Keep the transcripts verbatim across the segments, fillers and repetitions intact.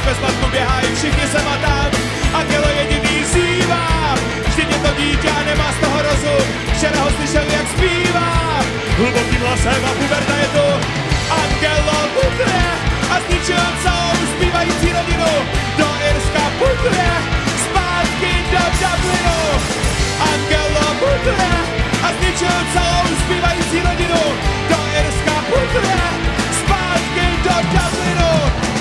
ve spadku běhají všichni sem a tam. Angelo jediný zývá, vždyť je to dítě a nemá z toho rozum. Včera ho slyšeli, jak zpívá, hlubokým hlasem a puberta je tu. Angelo putuje a zničil celou zpívající rodinu. Do Irska putuje, zpátky do Dublinu. Angelo putuje a zničil celou zpívající rodinu. Do Irska putuje, zpátky do Dublinu.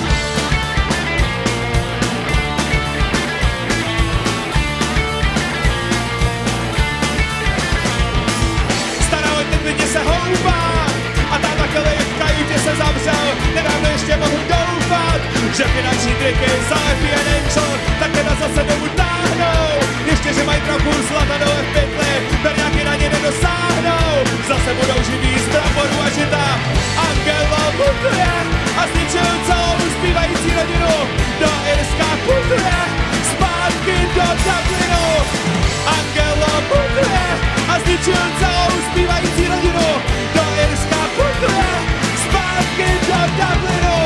Stará hodně klidně se houpá a táta Kelly v kajutě se zavřel. Nedávno ještě mohu doufat, že finanční triky zalepí jeden čor, tak teda zase domů táhnou. Ještě, že mají trochu zlata dole v pytli, berňáky na ně nedosáhnou. Zase budou živí z praporu a žita. Angelo putuje a zničil celou zpívající rodinu. Do Irska putuje, zpátky do Dublinu. Angelo putuje a zničil celou zpívající rodinu. Do Irska putuje, zpátky do Dublinu.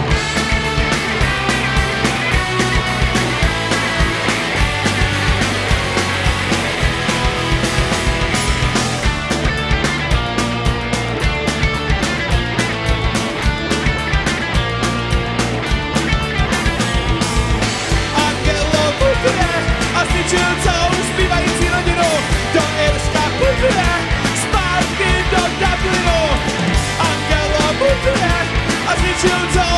A zničil celou zpívající rodinu. Do Irska putuje, zpátky do Dublinu. Angelo putuje a zničil celou